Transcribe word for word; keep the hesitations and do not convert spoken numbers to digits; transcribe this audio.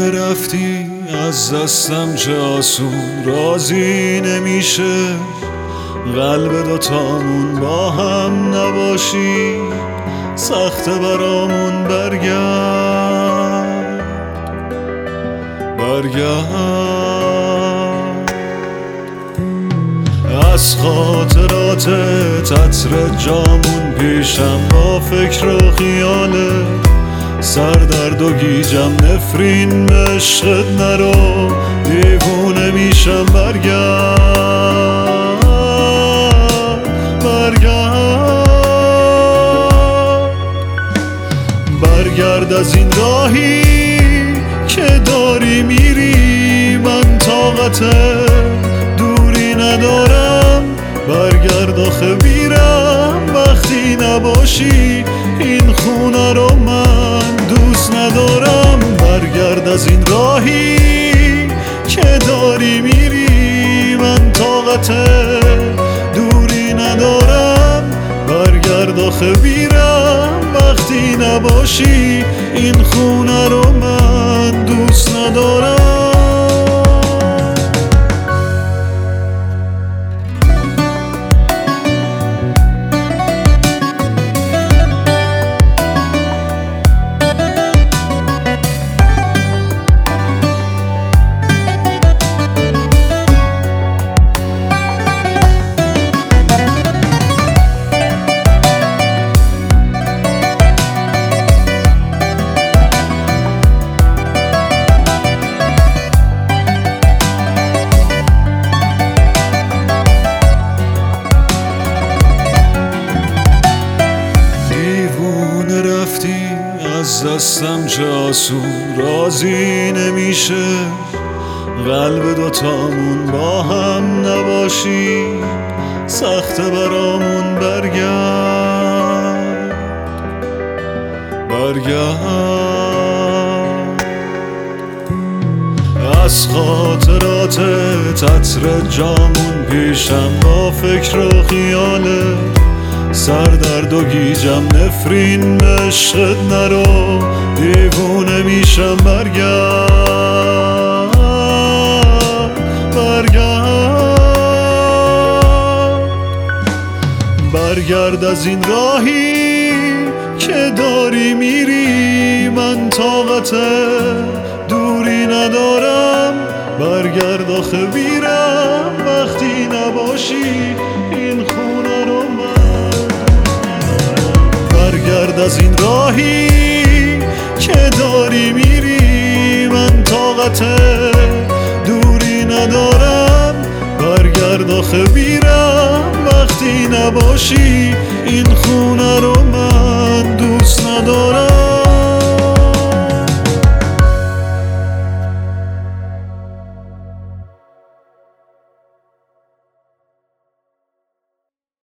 رفتی از دستم چه آسون راضی نمیشه قلب دوتامون با هم نباشی سخته برامون برگرد برگرد از خاطرات تتر جامون پیشم با فکر و خیاله سردرد و گیجم نفرین به عشقت نرو دیوونه میشم برگرد برگرد برگرد از این راهی که داری میری من طاقت دوری ندارم برگرد آخه بیرم وقتی نباشی این خونه رو من دوست ندارم برگرد از این راهی که داری میری من طاقت دوری ندارم برگرد آخه بیرم وقتی نباشی این خونه رو من دوست ندارم از دستم چه آسون راضی نمیشه قلب دوتامون با هم نباشی سخته برامون برگرد برگرد از خاطرات تتر جامون پیشم با فکر و خیاله سردرد و گیجم نفرین به عشقت نرو دیوونه میشم برگرد برگرد برگرد از این راهی که داری میری من طاقت دوری ندارم برگرد آخه بیرم وقتی نباشی این خونه رو من برگرد از این راهی که داری میری من طاقت دوری ندارم برگرد آخه بیرم وقتی نباشی این خونه رو من دوست ندارم